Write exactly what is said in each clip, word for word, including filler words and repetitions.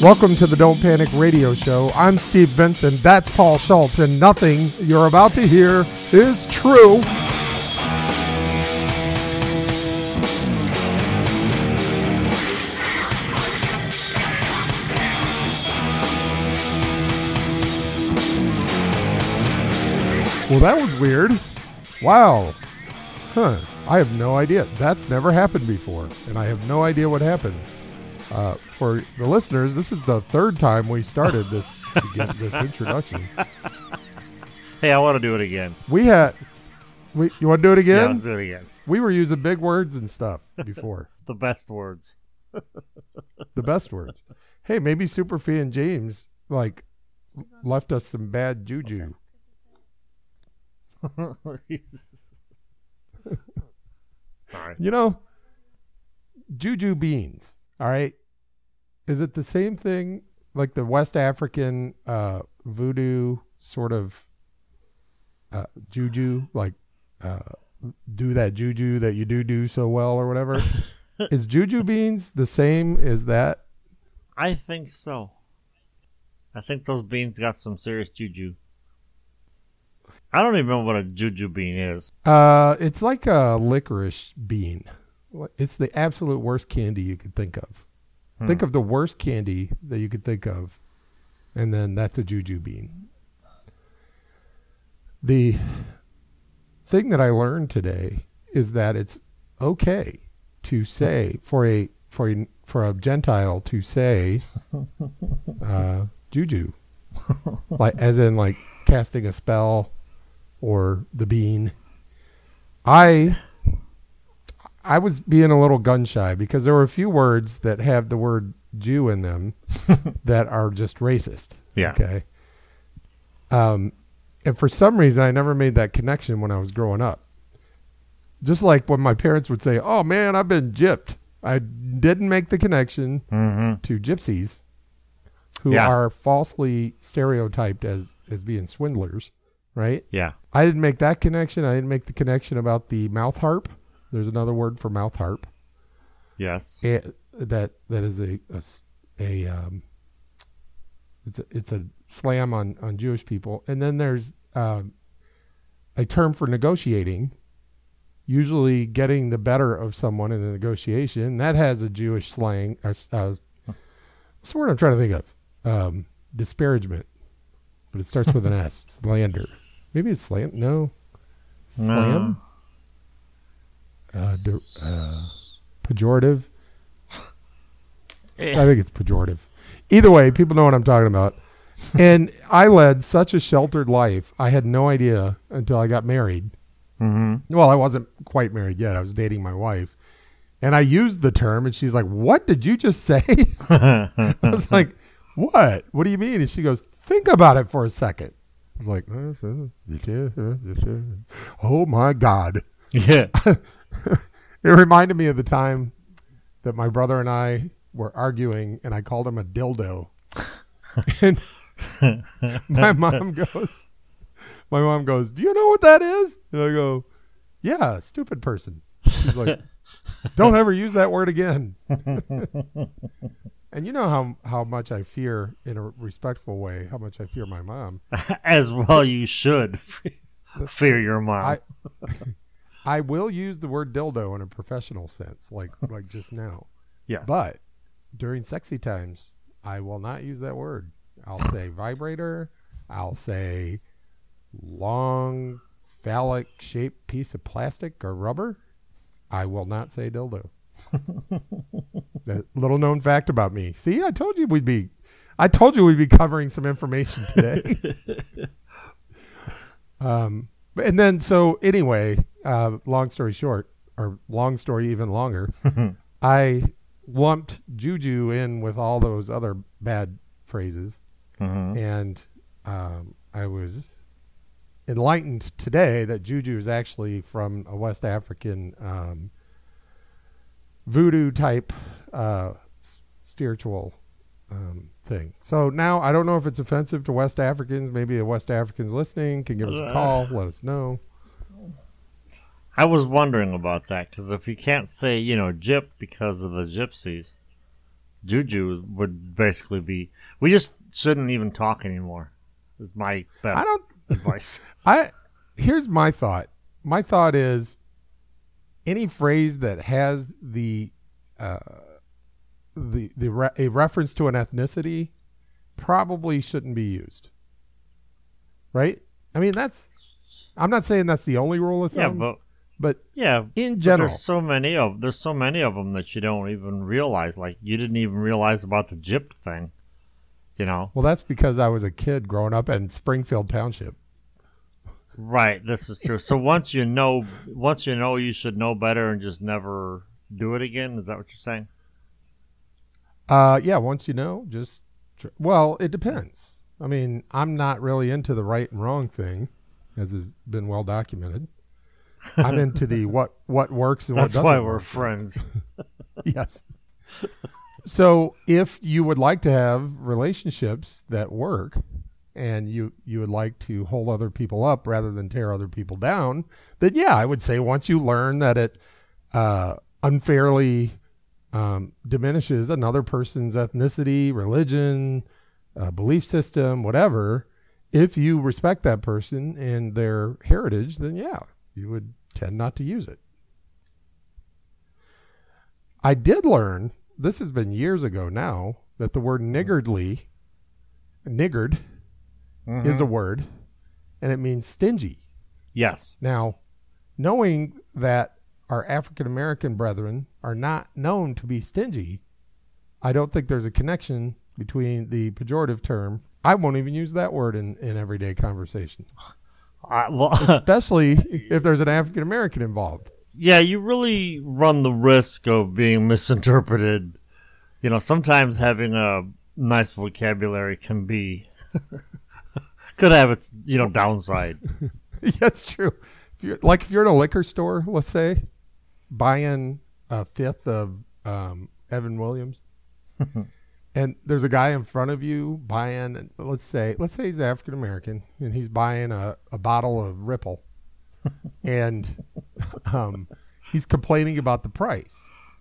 Welcome to the Don't Panic Radio Show. I'm Steve Vincent. That's Paul Schultz, and nothing you're about to hear is true. Well, that was weird. Wow. Huh. I have no idea. That's never happened before, and I have no idea what happened. Uh, for the listeners, this is the third time we started this this introduction. Hey, I want to do it again. We had, we you want to do it again? Yeah, let's do it again. We were using big words and stuff before. The best words. The best words. Hey, maybe Superfee and James like left us some bad juju. Sorry. You know, juju beans. All right. Is it the same thing like the West African uh, voodoo sort of uh, juju, like uh, do that juju that you do do so well or whatever? Is juju beans the same as that? I think so. I think those beans got some serious juju. I don't even know what a juju bean is. Uh, it's like a licorice bean. It's the absolute worst candy you could think of. Hmm. Think of the worst candy that you could think of, and then that's a juju bean. The thing that I learned today is that it's okay to say for a for a for a Gentile to say uh, juju, like as in like casting a spell or the bean. I. I was being a little gun shy because there were a few words that have the word Jew in them that are just racist. Yeah. Okay. Um, and for some reason, I never made that connection when I was growing up. Just like when my parents would say, "Oh man, I've been gypped." I didn't make the connection mm-hmm. to gypsies, who yeah. are falsely stereotyped as as being swindlers, right? Yeah. I didn't make that connection. I didn't make the connection about the mouth harp. There's another word for mouth harp. Yes. It, that that is a a, a um, it's a, it's a slam on, on Jewish people. And then there's um, a term for negotiating, usually getting the better of someone in a negotiation. That has a Jewish slang. Or, uh, what's the word I'm trying to think of? Um, disparagement, but it starts with an S. Slander. Maybe it's slam. No. Slam. No. Uh, de- uh, pejorative. I think it's pejorative. Either way, people know what I'm talking about. And I led such a sheltered life. I had no idea until I got married. Mm-hmm. Well, I wasn't quite married yet. I was dating my wife. And I used the term, and she's like, "What did you just say?" I was like, "What? What do you mean?" And she goes, "Think about it for a second." I was like, "Oh, my God." Yeah. It reminded me of the time that my brother and I were arguing, and I called him a dildo. And my mom goes, my mom goes, "Do you know what that is?" And I go, "Yeah, stupid person." She's like, "Don't ever use that word again." And you know how how much I fear, in a respectful way, how much I fear my mom. As well you should fear your mom. I, I will use the word dildo in a professional sense, like like just now. Yes. But during sexy times, I will not use that word. I'll say vibrator. I'll say long phallic-shaped piece of plastic or rubber. I will not say dildo. That little known fact about me. See, I told you we'd be. I told you we'd be covering some information today. um. And then, so anyway, uh, long story short, or long story even longer, I lumped juju in with all those other bad phrases. Mm-hmm. And um, I was enlightened today that juju is actually from a West African um, voodoo type uh, s- spiritual um, thing. So now I don't know if it's offensive to West Africans. Maybe a West African's listening can give us a call. Let us know. I was wondering about that because if you can't say, you know, gyp because of the gypsies, Juju would basically be. We just shouldn't even talk anymore. Is my best I don't. advice. I here's my thought. My thought is any phrase that has the uh, the the re- a reference to an ethnicity probably shouldn't be used. Right? I mean, that's. I'm not saying that's the only rule of Yeah, thumb. but but yeah, in but general, there's so many of there's so many of them that you don't even realize. Like you didn't even realize about the gypped thing. You know. well, that's because I was a kid growing up in Springfield Township. Right, this is true. So once you know, once you know, you should know better and just never do it again. Is that what you're saying? Uh, yeah. Once you know, just tr- well, it depends. I mean, I'm not really into the right and wrong thing, as has been well documented. I'm into the what what works and what That's doesn't why we're work. friends. Yes. So if you would like to have relationships that work and you, you would like to hold other people up rather than tear other people down, then yeah, I would say once you learn that it uh, unfairly um, diminishes another person's ethnicity, religion, uh, belief system, whatever, if you respect that person and their heritage, then yeah, you would tend not to use it. I did learn, this has been years ago now, that the word niggardly, niggard, Mhm. is a word, and it means stingy. Yes. Now, knowing that our African American brethren are not known to be stingy, I don't think there's a connection between the pejorative term. I won't even use that word in, in everyday conversation, I, well, especially if there's an African American involved. yeah, you really run the risk of being misinterpreted. You know, sometimes having a nice vocabulary can be could have its you know downside. Yeah, that's true. If you're, like if you're at a liquor store, let's say, buying a fifth of um, Evan Williams, and there's a guy in front of you buying, let's say, let's say he's African American, and he's buying a, a bottle of Ripple, and um, he's complaining about the price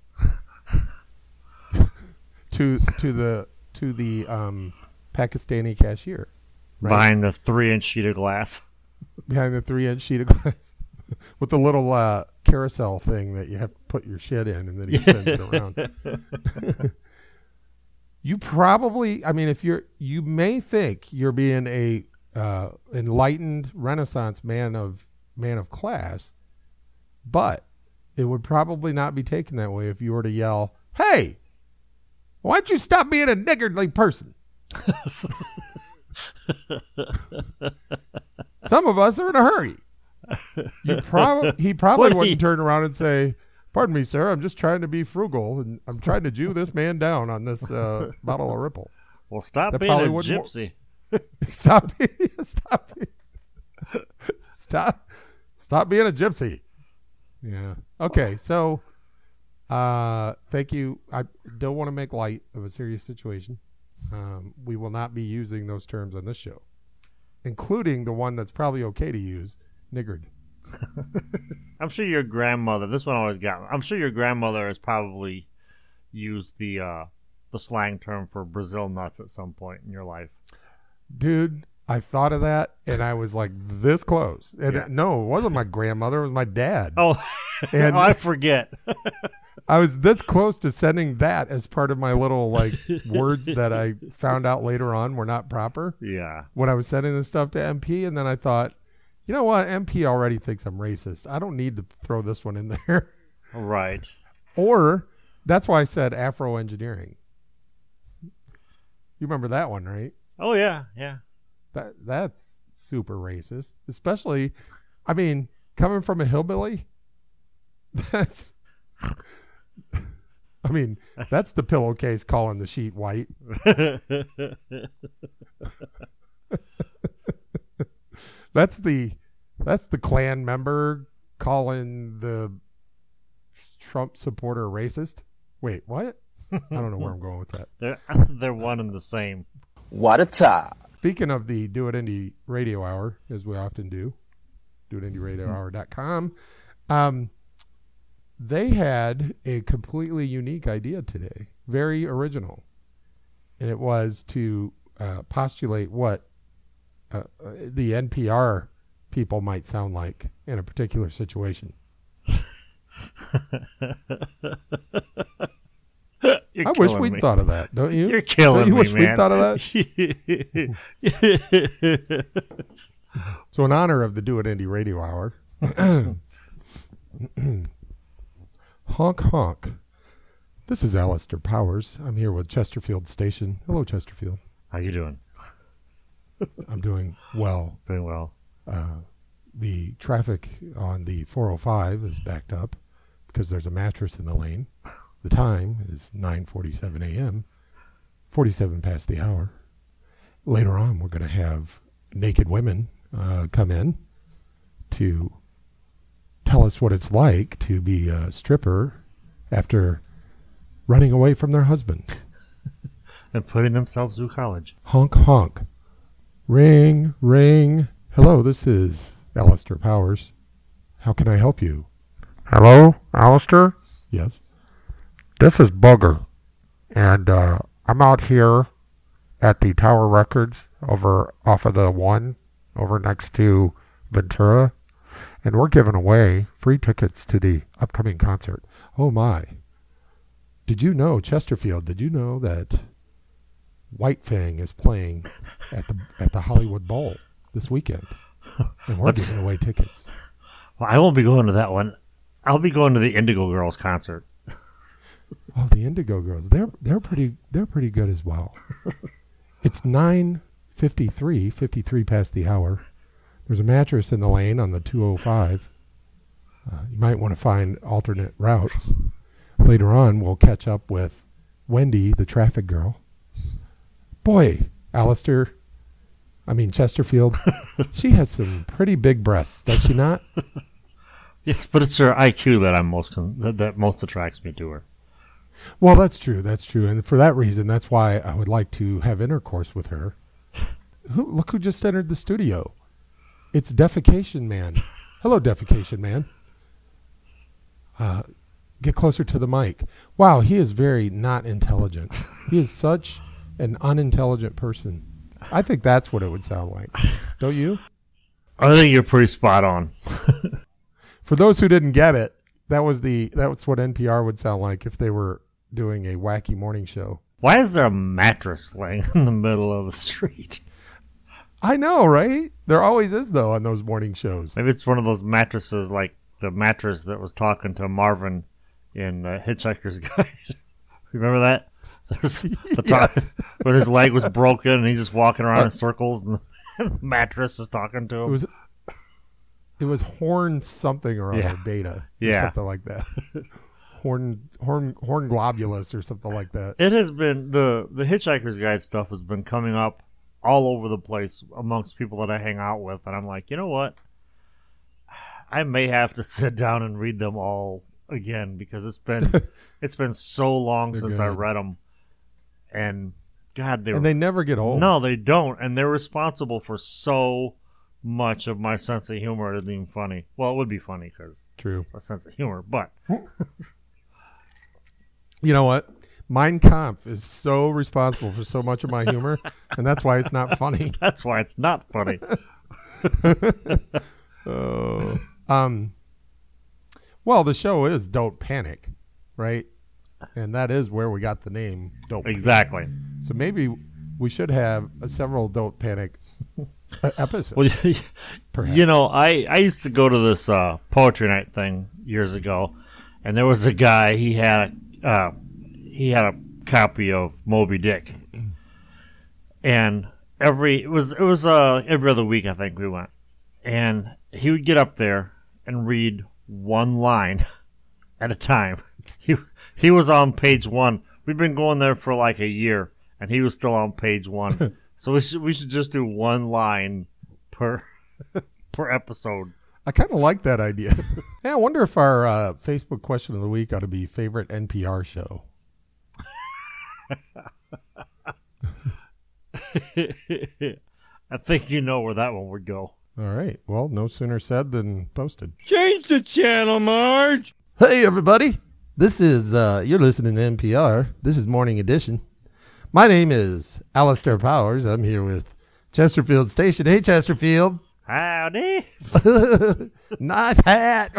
to to the to the um, Pakistani cashier. Right? Behind the three-inch sheet of glass. Behind the three-inch sheet of glass with the little uh, carousel thing that you have to put your shit in, and then he spins it around. You probably, I mean, if you're, you may think you're being a uh, enlightened Renaissance man of man of class, but it would probably not be taken that way if you were to yell, "Hey, why don't you stop being a niggardly person?" Some of us are in a hurry. You prob- he probably What wouldn't he- turn around and say, "Pardon me, sir, I'm just trying to be frugal, and I'm trying to Jew this man down on this uh, bottle of Ripple." Well, stop That being a probably wouldn't wor- gypsy. Stop, stop, stop, stop being a gypsy. Yeah. Okay. So, uh, thank you. I don't want to make light of a serious situation. Um, we will not be using those terms on this show, including the one that's probably okay to use, niggard. I'm sure your grandmother. This one always got me. I'm sure your grandmother has probably used the uh, the slang term for Brazil nuts at some point in your life. Dude, I thought of that, and I was like this close. And Yeah. no, it wasn't my grandmother. It was my dad. Oh, And- oh, I forget. I was this close to sending that as part of my little like words that I found out later on were not proper Yeah. when I was sending this stuff to M P, and then I thought, you know what, M P already thinks I'm racist. I don't need to throw this one in there. Right. Or that's why I said Afro engineering. You remember that one, right? Oh yeah, yeah. That that's super racist, especially, I mean, coming from a hillbilly. That's, I mean, that's the pillowcase calling the sheet white. That's the that's the Klan member calling the Trump supporter racist. Wait, what? I don't know where I'm going with that. They're they're one and the same. What a top. Speaking of the Do It Indie Radio Hour, as we often do, do it indie radio hour dot com. Um, they had a completely unique idea today, very original. And it was to uh, postulate what uh, the N P R people might sound like in a particular situation. You're I wish killing we'd me. thought of that, don't you? You're killing don't you me, wish man. we'd thought of that? So in honor of the Do It Indie Radio Hour, honk honk. This is Alistair Powers. I'm here with Chesterfield Station. Hello, Chesterfield. How you doing? I'm doing well. Doing well. Uh, the traffic on the four oh five is backed up because there's a mattress in the lane. The time is nine forty-seven a.m., forty-seven past the hour. Later on, we're going to have naked women uh, come in to tell us what it's like to be a stripper after running away from their husband. And putting themselves through college. Honk, honk. Ring, ring. Hello, this is Alistair Powers. How can I help you? Hello, Alistair? Yes. This is Bugger, and uh, I'm out here at the Tower Records over off of the one over next to Ventura, and we're giving away free tickets to the upcoming concert. Oh, my. Did you know, Chesterfield, did you know that White Fang is playing at the at the Hollywood Bowl this weekend? And we're What's- giving away tickets. Well, I won't be going to that one. I'll be going to the Indigo Girls concert. Oh, the Indigo Girls. They're they're pretty they're pretty good as well. It's nine fifty-three, fifty-three past the hour. There's a mattress in the lane on the two oh five. Uh, you might want to find alternate routes. Later on, we'll catch up with Wendy, the traffic girl. Boy, Alistair, I mean Chesterfield, she has some pretty big breasts, does she not? Yes, but it's her I Q that I'm most con- that, that most attracts me to her. Well, that's true. That's true. And for that reason, that's why I would like to have intercourse with her. Who, look who just entered the studio. It's Defecation Man. Hello, Defecation Man. Uh, get closer to the mic. Wow, he is very not intelligent. He is such an unintelligent person. I think that's what it would sound like. Don't you? I think you're pretty spot on. For those who didn't get it, that was the that's what N P R would sound like if they were doing a wacky morning show. Why is there a mattress laying in the middle of the street? I know, right? There always is, though, on those morning shows. Maybe it's one of those mattresses like the mattress that was talking to Marvin in uh, Hitchhiker's Guide. Remember that? There's the top, Yes. when his leg was broken and he's just walking around Uh, in circles and the mattress is talking to him. It was it was Horn something or other, Yeah. Beta, or Yeah. something like that. Horn Horn Horn Globulus or something like that. It has been the the Hitchhiker's Guide stuff has been coming up all over the place amongst people that I hang out with, and I'm like, you know what? I may have to sit down and read them all again because it's been it's been so long They're since I good. read them, and God, they And were, they never get old. no, they don't, and they're responsible for so much of my sense of humor. It isn't even funny. Well, it would be funny because True. a sense of humor, but You know what? Mein Kampf is so responsible for so much of my humor, and that's why it's not funny. that's why it's not funny. Oh. Um. Well, the show is Don't Panic, right? And that is where we got the name Don't Panic. Exactly. So maybe we should have uh, several Don't Panic uh, episodes. Well, perhaps. you know, I, I used to go to this uh, poetry night thing years ago, and there was a guy. He had a, uh, he had a copy of Moby Dick, and every it was it was uh, every other week I think we went, and he would get up there and read one line at a time. He he was on page one. We've been going there for like a year, and he was still on page one. So we should we should just do one line per per episode. I kind of like that idea. Yeah, I wonder if our uh, Facebook question of the week ought to be favorite N P R show. I think you know where that one would go. All right. Well, no sooner said than posted. Change the channel, Marge. Hey, everybody. This is, uh, you're listening to N P R. This is Morning Edition. My name is Alistair Powers. I'm here with Chesterfield Station. Hey, Chesterfield. Howdy. Nice hat.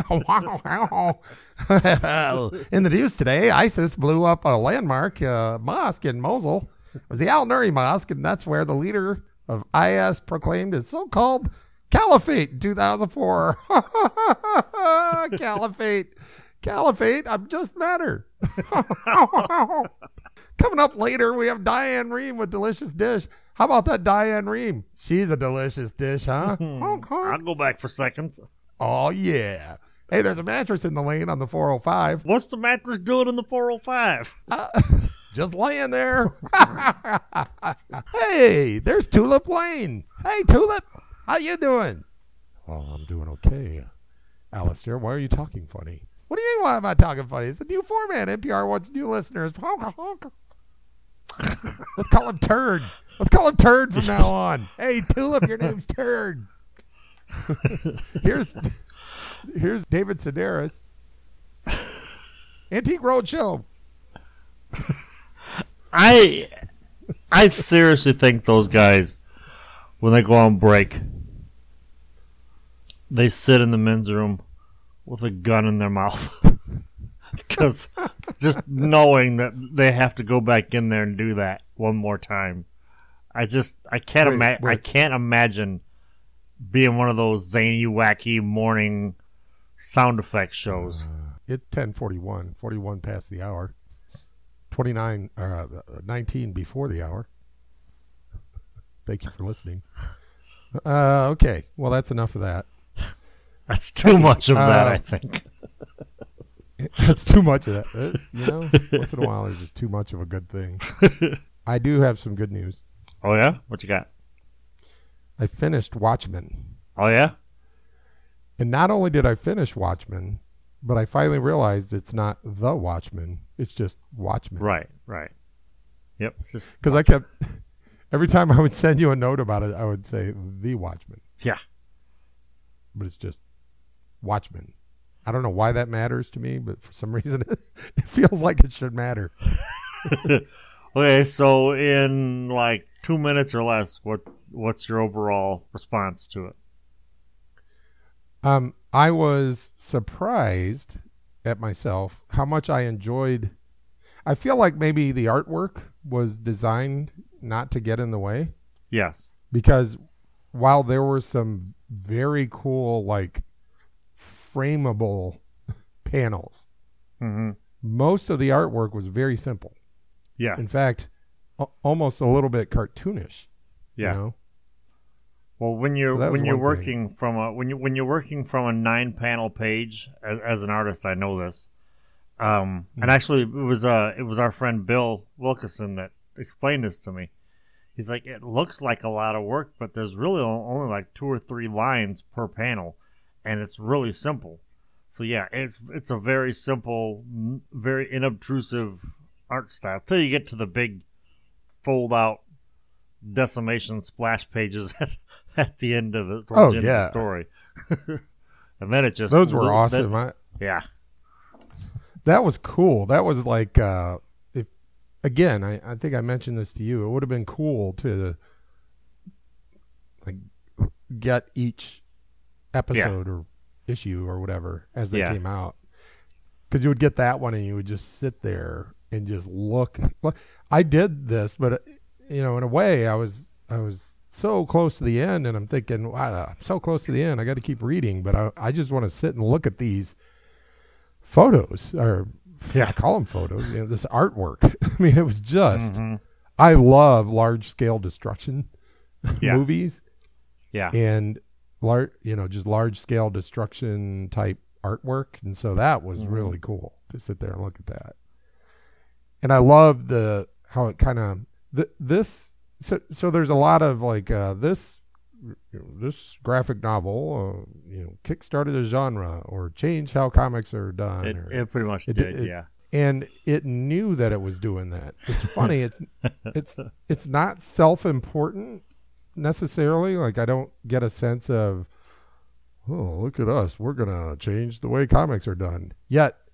In the news today, ISIS blew up a landmark uh, mosque in Mosul. It was the Al-Nuri Mosque, and that's where the leader of I S proclaimed his so-called caliphate in two thousand four. Caliphate. Caliphate. I'm just met her. Coming up later, we have Diane Rehm with Delicious Dish. How about that Diane Rehm? She's a delicious dish, huh? Honk, honk. I'll go back for seconds. Oh, yeah. Hey, there's a mattress in the lane on the four oh five. What's the mattress doing in the four oh five? Uh, just laying there. Hey, there's Tulip Lane. Hey, Tulip. How you doing? Oh, I'm doing okay. Alistair, why are you talking funny? What do you mean, why am I talking funny? It's a new format. N P R wants new listeners. Honk, honk. Let's call him Turd. Let's call him Turd from now on. Hey, Tulip, your name's Turd. here's here's David Sedaris. Antique Roadshow. I I seriously think those guys, when they go on break, they sit in the men's room with a gun in their mouth. Because just knowing that they have to go back in there and do that one more time, I just I can't Wait, imagine wait. I can't imagine being one of those zany, wacky morning sound effect shows. Uh, it's ten forty-one. forty-one past the hour. twenty-nine, uh, nineteen before the hour. Thank you for listening. Uh, okay. Well, that's enough of that. That's too much of that, uh, I think. That's too much of that. Uh, you know, once in a while, there's just too much of a good thing. I do have some good news. Oh yeah, what you got? I finished Watchmen. Oh yeah, And not only did I finish Watchmen, but I finally realized it's not The Watchmen. It's just Watchmen. right, right. Yep. It's just Because I kept, every time I would send you a note about it, I would say The Watchmen. yeah. But it's just Watchmen. I don't know why that matters to me, but for some reason it, it feels like it should matter. Okay, so in like two minutes or less, what what's your overall response to it? Um, I was surprised at myself how much I enjoyed. I feel like maybe the artwork was designed not to get in the way, Yes. because while there were some very cool, like, frameable panels, Mm-hmm. most of the artwork was very simple. Yes. In fact, a- almost a little bit cartoonish. yeah. You know? Well, when you're So that was when you're one working from a when you when you're working from a nine panel page as, as an artist, I know this. Um, Hmm. and actually, it was uh it was our friend Bill Wilkeson that explained this to me. He's like, it looks like a lot of work, but there's really o- only like two or three lines per panel, and it's really simple. So yeah, it's it's a very simple, n- very inobtrusive art style till you get to the big fold out decimation splash pages at, at the end of the, towards Oh, the end yeah. of the story. And then it just Those were that- awesome. I, yeah. that was cool. That was like, uh, if again, I, I think I mentioned this to you. It would have been cool to like get each episode or issue or whatever as they Yeah. came out, because you would get that one and you would just sit there and just look. Look, I did this, but uh, you know, in a way, I was I was so close to the end, and I'm thinking, wow, I'm so close to the end. I got to keep reading, but I I just want to sit and look at these photos, or Yeah. I call them photos. You know, this artwork. I mean, it was just. Mhm. I love large scale destruction Yeah. movies Yeah. and large, you know, just large scale destruction type artwork, and so that was Mhm. really cool to sit there and look at that. And I love the how it kind of th- this. So, so there's a lot of like uh, this. You know, this graphic novel, uh, you know, kickstarted a genre or changed how comics are done. It, or, it pretty much it- did, it- yeah. and it knew that it was doing that. It's funny. It's it's it's not self-important necessarily. Like, I don't get a sense of, oh, look at us, we're gonna change the way comics are done. Yet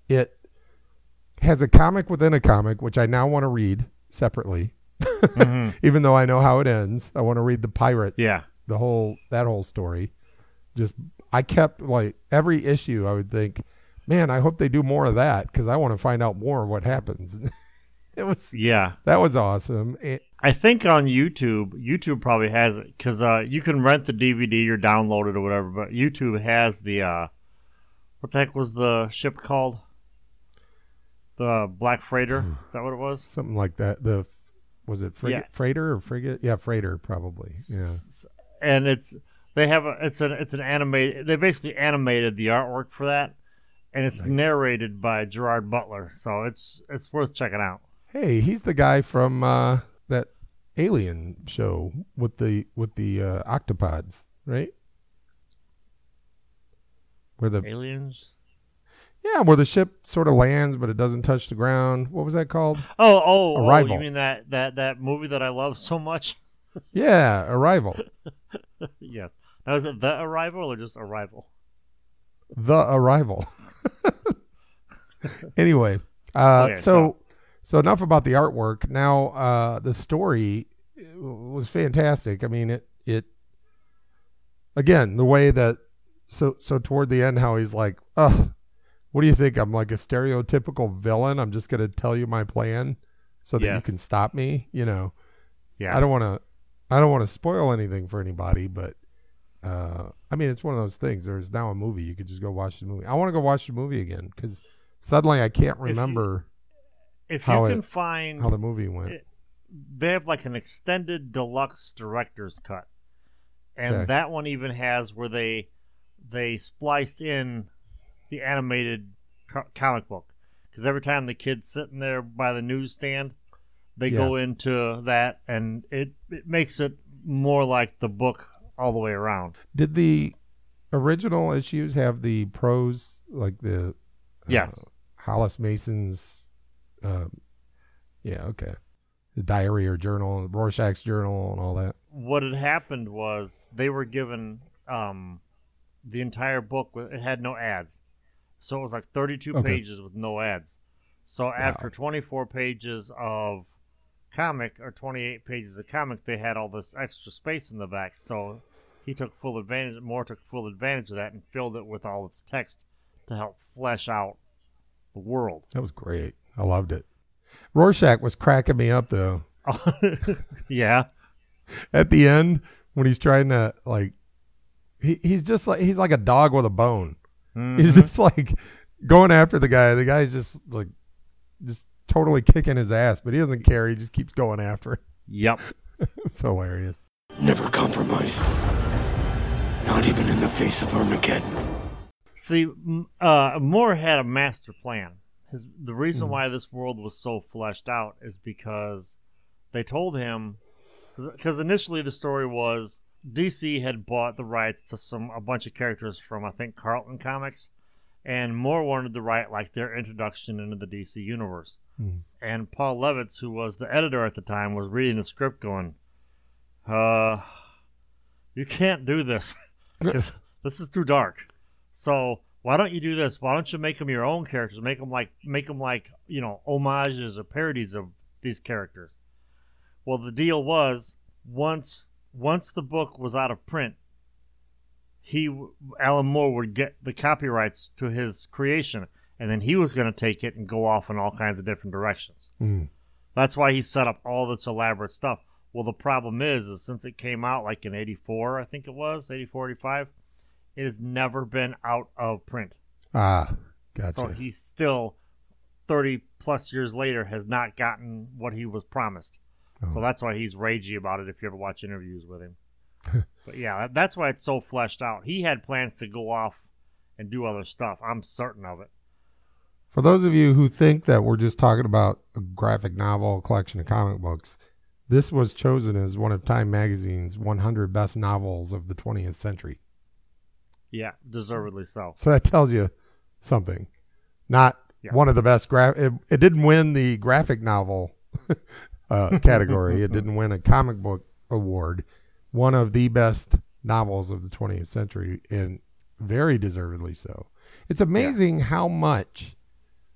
it has a comic within a comic, which I now want to read separately. Mm-hmm. Even though I know how it ends, I want to read the pirate. Yeah. The whole that whole story. Just I kept like every issue. I would think, man, I hope they do more of that because I want to find out more of what happens. It was yeah, that was awesome. It, I think on YouTube, YouTube probably has it because uh, you can rent the D V D or download it or whatever. But YouTube has the uh, what the heck was the ship called? The Black Freighter. Is that what it was? Something like that. The was it frigate, Yeah. freighter or frigate? Yeah, freighter probably. Yeah. And it's they have a it's an it's an animated. They basically animated the artwork for that, and it's Nice. narrated by Gerard Butler. So it's it's worth checking out. Hey, he's the guy from uh, that Alien show with the with the uh, octopods, right? Where the Aliens. yeah, where the ship sort of lands, but it doesn't touch the ground. What was that called? Oh, oh, Arrival. oh, you mean that, that, that movie that I love so much? Yeah, Arrival. Yes. Now, is it The Arrival or just Arrival? The Arrival. Anyway, uh, Okay, so so- so enough about the artwork. Now, uh, the story was fantastic. I mean, it it again the way that so so toward the end, how he's like, oh. What do you think? I'm like a stereotypical villain. I'm just going to tell you my plan so that you Yes. can stop me. You know, Yeah. I don't want to, I don't want to spoil anything for anybody, but, uh, I mean, it's one of those things. There's now a movie. You could just go watch the movie. I want to go watch the movie again because suddenly I can't remember If how you can it- find, how the movie went. it- they have like an extended deluxe director's cut, and Okay. that one even has where they they spliced in the animated co- comic book, because every time the kid's sitting there by the newsstand, they Yeah. go into that, and it it makes it more like the book all the way around. Did the original issues have the prose, like the, uh, Yes. Hollis Mason's, um, yeah, okay. The diary or journal, Rorschach's journal and all that. What had happened was they were given um, the entire book. with- It had no ads, so it was like thirty-two Okay. pages with no ads. So after twenty-four pages of comic or twenty-eight pages of comic, they had all this extra space in the back. So he took full advantage. Moore took full advantage of that and filled it with all its text to help flesh out the world. That was great. I loved it. Rorschach was cracking me up though. Yeah. At the end, when he's trying to like, he, he's just like he's like a dog with a bone. Mhm. He's just like going after the guy. The guy's just like just totally kicking his ass, but he doesn't care. He just keeps going after it. Yep. It's hilarious. Never compromise. Not even in the face of Armageddon. See, m- uh, Moore had a master plan. His, the reason Hmm. why this world was so fleshed out is because they told him, because initially the story was D C had bought the rights to some a bunch of characters from I think Carlton Comics, and Moore wanted to write like their introduction into the D C universe. Hmm. And Paul Levitz, who was the editor at the time, was reading the script going, uh, you can't do this because this is too dark. So why don't you do this? Why don't you make them your own characters? Make them like make them like you know homages or parodies of these characters. Well, the deal was once once the book was out of print, he Alan Moore would get the copyrights to his creation, and then he was going to take it and go off in all kinds of different directions. Hmm. That's why he set up all this elaborate stuff. Well, the problem is, is since it came out like in eighty-four, I think it was, eighty-four, eighty-five, it has never been out of print. Ah, gotcha. So he still, thirty plus years later, has not gotten what he was promised. Oh. So that's why he's ragey about it if you ever watch interviews with him. But yeah, that- that's why it's so fleshed out. He had plans to go off and do other stuff. I'm certain of it. For those of you who think that we're just talking about a graphic novel, a collection of comic books, this was chosen as one of Time Magazine's one hundred best novels of the twentieth century. Yeah, deservedly so. So that tells you something. Not Yeah. one of the best gra- it, it didn't win the graphic novel uh, category. It didn't win a comic book award. One of the best novels of the twentieth century, and very deservedly so. It's amazing how much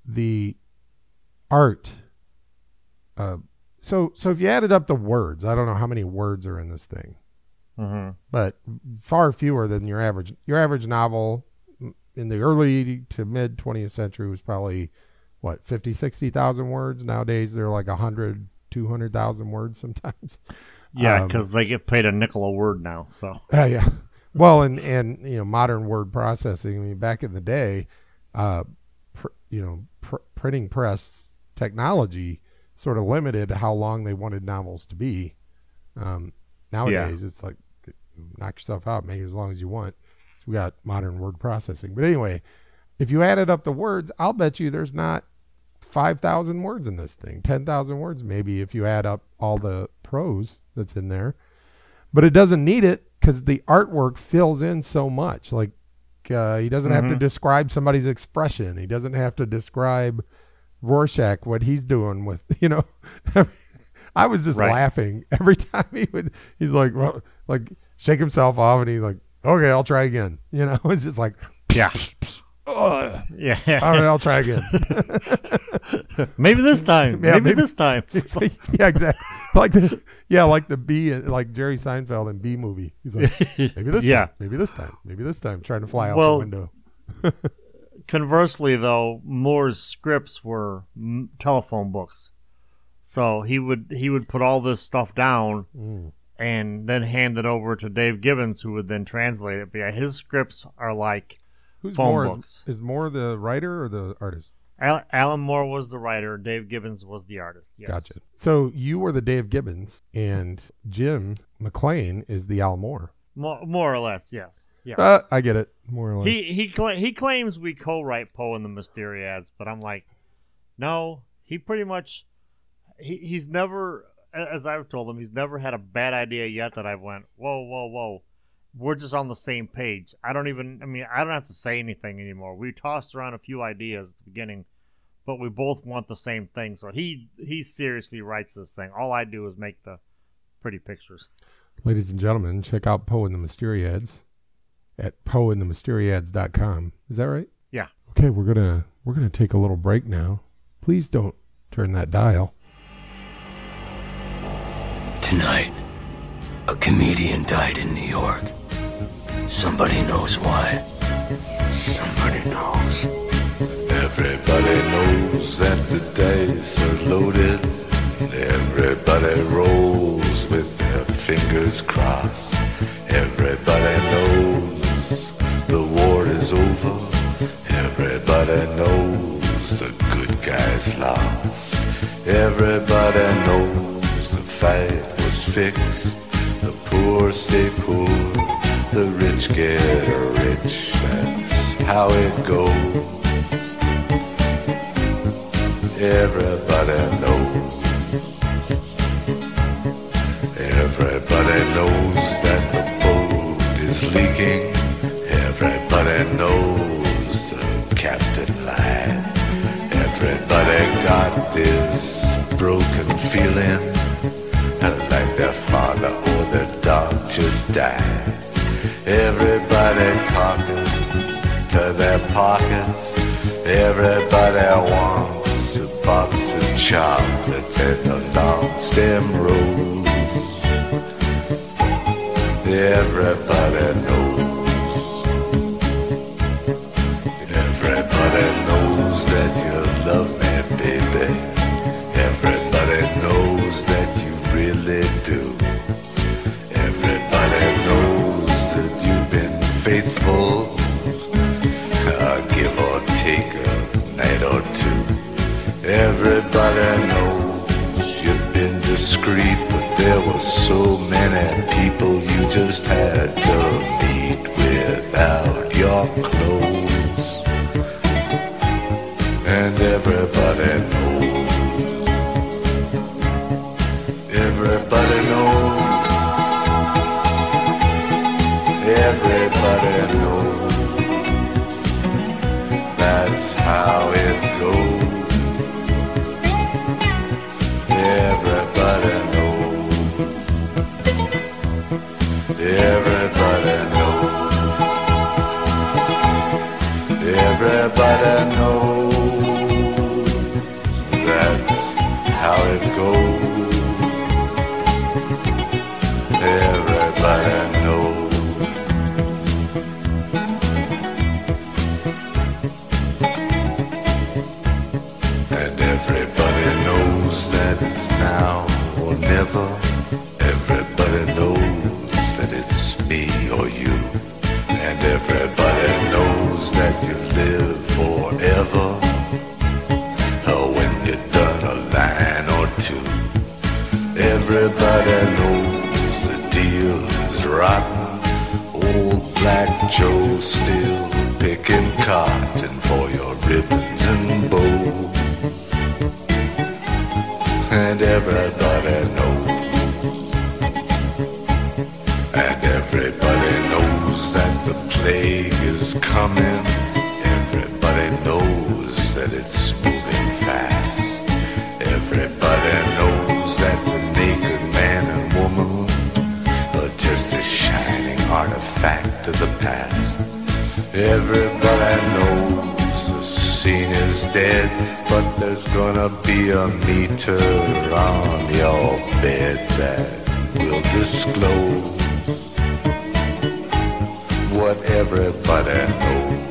the art. Uh, so so if you added up the words, I don't know how many words are in this thing, Mm-hmm. but far fewer than your average. Your average novel in the early to mid twentieth century was probably, what, fifty, sixty thousand words. Nowadays, they're like one hundred, two hundred thousand words sometimes. Yeah, Um, because they get paid a nickel a word now. So Uh, yeah. Well, and, and, you know, modern word processing. I mean, back in the day, uh, pr- you know, pr- printing press technology sort of limited how long they wanted novels to be. Um, nowadays, it's like, knock yourself out, make it as long as you want. So we got modern word processing. But anyway, if you added up the words, I'll bet you there's not five thousand words in this thing, ten thousand words maybe if you add up all the prose that's in there. But it doesn't need it because the artwork fills in so much. Like, uh, he doesn't have to Mhm. describe somebody's expression. He doesn't have to describe Rorschach, what he's doing with, you know. I was just Right. laughing every time he would, he's like, well, like, shake himself off and he's like, okay, I'll try again. You know, it's just like, yeah, Ugh. yeah. All right, I'll try again. Maybe this time. Yeah, maybe, maybe- this time. It's like, Yeah, exactly. Like the, yeah, like the bee, like Jerry Seinfeld in Bee Movie. He's like, maybe this Yeah. time, maybe this time, maybe this time, trying to fly out Well- the window. conversely, though, Moore's scripts were mm, telephone books, so he would he would put all this stuff down Mm. and then hand it over to Dave Gibbons, who would then translate it. But yeah, his scripts are like Who's phone more? books. Is, is more the writer or the artist? Al- Alan Moore was the writer, Dave Gibbons was the artist. Yes. Gotcha. So you were the Dave Gibbons, and Jim McLean is the Al Moore. More, more or less, yes. Yeah. Uh, I get it, more or less. He he cla- he claims we co-write Poe and the Mysteriads, but I'm like, no. He pretty much he he's never, as I've told him, he's never had a bad idea yet that I've went, whoa, whoa, whoa. We're just on the same page. I don't even. I mean, I don't have to say anything anymore. We tossed around a few ideas at the beginning, but we both want the same thing. So he he seriously writes this thing. All I do is make the pretty pictures. Ladies and gentlemen, check out Poe and the Mysteriads at poe and the mysteriads dot com. Is that right? Yeah. Okay, we're gonna we're gonna take a little break now. Please don't turn that dial. Tonight, a comedian died in New York. Somebody knows why. Somebody knows. Everybody knows that the dice are loaded. Everybody rolls with their fingers crossed. Everybody knows the war is over. Everybody knows the good guys lost. Everybody knows the fight was fixed. The poor stay poor, the rich get rich. That's how it goes. Everybody knows. Everybody knows that the boat is leaking. Everybody knows the captain lied. Everybody got this broken feeling, like their father or their dog just died. Everybody talking to their pockets. Everybody wants a box of chocolates and a long stem rose. Everybody knows. Everybody knows that you love me, baby. Everybody knows that you really do. Everybody knows that you've been faithful. Uh, give or take a night or two. Everybody knows you've been discreet, but there were so many people you just had to meet without your clothes. And everybody knows. Everybody knows. Everybody knows. That's how it goes. Everybody knows. Everybody knows. Everybody knows. it goes. Everybody knows. And everybody knows that it's now or never. Everybody knows that it's me or you. And everybody knows that you live forever. Oh, when you're done a line or two. Everybody knows the deal is rotten. Old Black Joe still picking cotton for your ribbons and bows. And everybody knows. And everybody knows that the plague is coming. Everybody knows that it's moving fast. Everybody knows that the naked man and woman are just a shining artifact of the past. Everybody knows the scene is dead, but there's gonna be a meter on your bed that will disclose what everybody knows.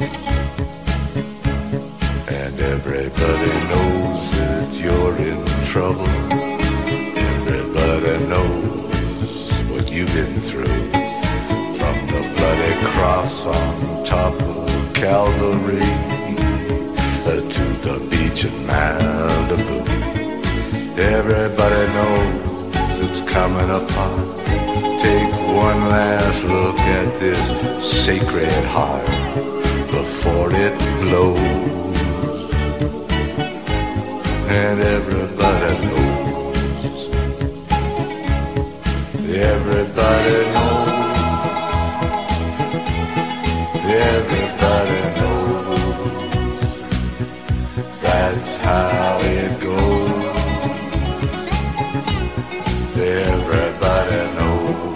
And everybody knows that you're in trouble. Everybody knows what you've been through. From the bloody cross on top of Calvary uh, to the beach in Malibu. Everybody knows it's coming apart. Take one last look at this sacred heart before it blows. And everybody knows. Everybody knows. Everybody knows. That's how it goes. Everybody knows.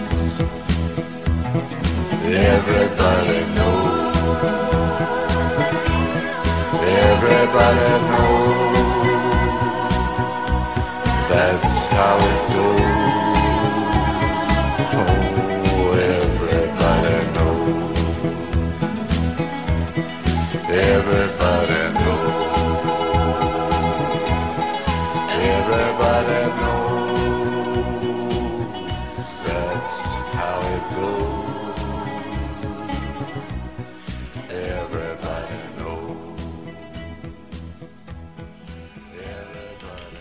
Everybody knows. Everybody knows. That's how it goes. Oh, everybody knows. Everybody knows. Everybody knows. That's how it goes. Everybody knows. Everybody.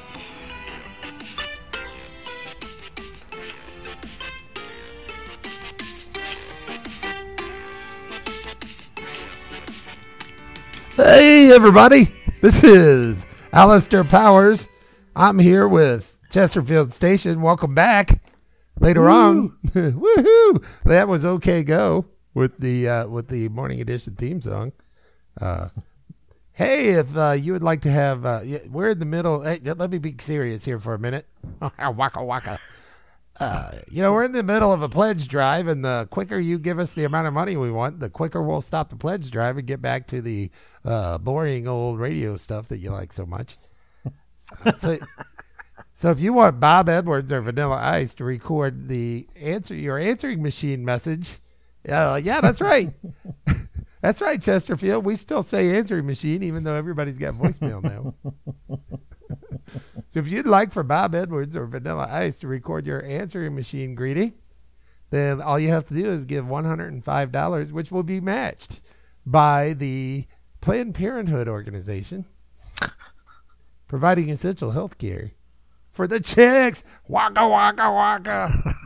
Hey, everybody. This is Alistair Powers. I'm here with Chesterfield Station. Welcome back. Later Woo. on, woohoo! That was OK Go with the uh, with the Morning Edition theme song. Uh, hey, if uh, you would like to have, uh, yeah, we're in the middle. Hey, let me be serious here for a minute. Waka waka. Uh, you know, we're in the middle of a pledge drive, and the quicker you give us the amount of money we want, the quicker we'll stop the pledge drive and get back to the uh, boring old radio stuff that you like so much. Uh, so, so if you want Bob Edwards or Vanilla Ice to record the answer, your answering machine message, uh, yeah, that's right. That's right, Chesterfield. We still say answering machine, even though everybody's got voicemail now. So if you'd like for Bob Edwards or Vanilla Ice to record your answering machine greeting, then all you have to do is give one hundred five dollars, which will be matched by the Planned Parenthood organization, providing essential health care for the chicks. Waka, waka, waka.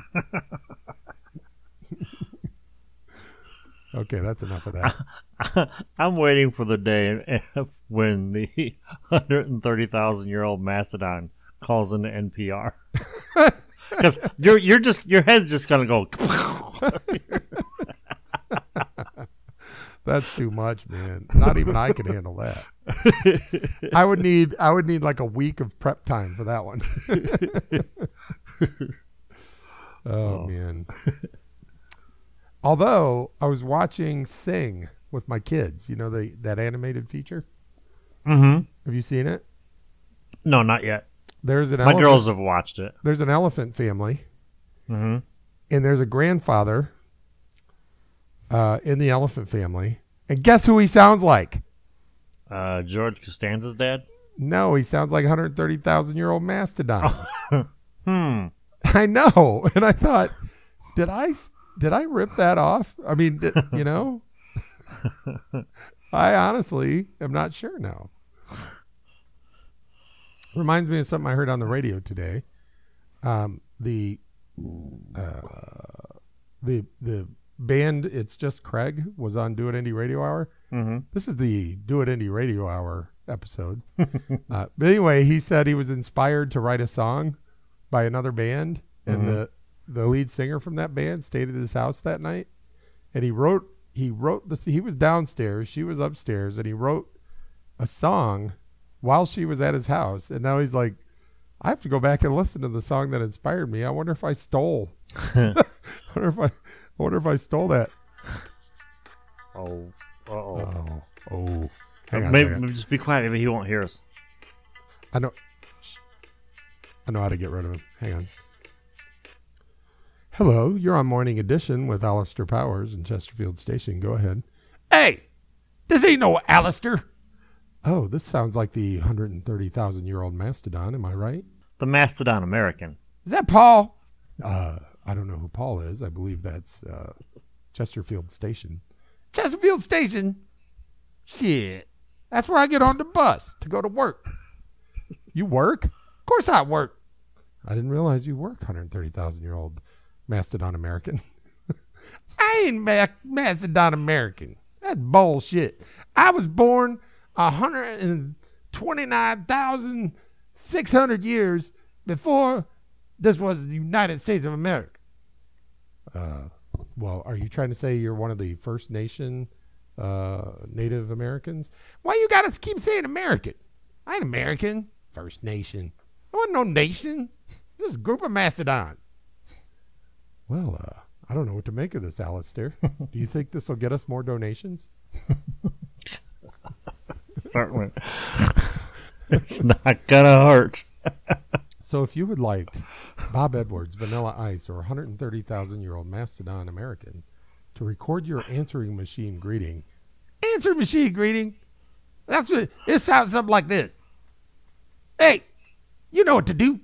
Okay, that's enough of that. I'm waiting for the day when the one hundred thirty thousand year old Mastodon calls into N P R. Because you're you're just your head's just gonna go. That's too much, man. Not even I can handle that. I would need I would need like a week of prep time for that one. oh, oh man. Although I was watching Sing with my kids, you know, the that animated feature. Mm-hmm. Have you seen it? No, not yet. there's an My elephant, girls have watched it. there's an elephant family, Mm-hmm. and there's a grandfather uh, in the elephant family. And guess who he sounds like? Uh, George Costanza's dad? No, he sounds like a one hundred thirty thousand year old mastodon. Hmm. I know. And I thought, did I did I rip that off? I mean, did, you know, I honestly am not sure now. Reminds me of something I heard on the radio today. Um, the uh, the the band It's Just Craig was on Do It Indie Radio Hour. Mm-hmm. This is the Do It Indie Radio Hour episode. uh, but anyway, he said he was inspired to write a song by another band, and Mm-hmm. the the lead singer from that band stayed at his house that night, and he wrote he wrote this. He was downstairs, she was upstairs, and he wrote a song while she was at his house. And now he's like, I have to go back and listen to the song that inspired me. I wonder if I stole. I wonder if I, I wonder if I stole that. Oh. Uh-oh. Oh, oh. Hang on a Maybe, second. maybe just be quiet. Maybe he won't hear us. I know. I know how to get rid of him. Hang on. Hello, you're on Morning Edition with Alistair Powers in Chesterfield Station. Go ahead. Hey, this ain't no Alistair. Oh, this sounds like the one hundred thirty thousand year old mastodon. Am I right? The Mastodon American. Is that Paul? Uh, I don't know who Paul is. I believe that's uh, Chesterfield Station. Chesterfield Station? Shit. That's where I get on the bus to go to work. You work? Of course I work. I didn't realize you worked, one hundred thirty thousand year old Mastodon American. I ain't ma- Mastodon American. That's bullshit. I was born one hundred twenty-nine thousand six hundred years before this was the United States of America. Uh, well, are you trying to say you're one of the First Nation uh, Native Americans? Why you gotta keep saying American? I ain't American. First Nation. I wasn't no nation. It was a group of mastodons. Well, uh, I don't know what to make of this, Alistair. Do you think this will get us more donations? Certainly. It's not gonna hurt. So if you would like Bob Edwards, Vanilla Ice, or one hundred thirty thousand year old Mastodon American to record your answering machine greeting, answering machine greeting, that's what it sounds something like this. Hey, you know what to do.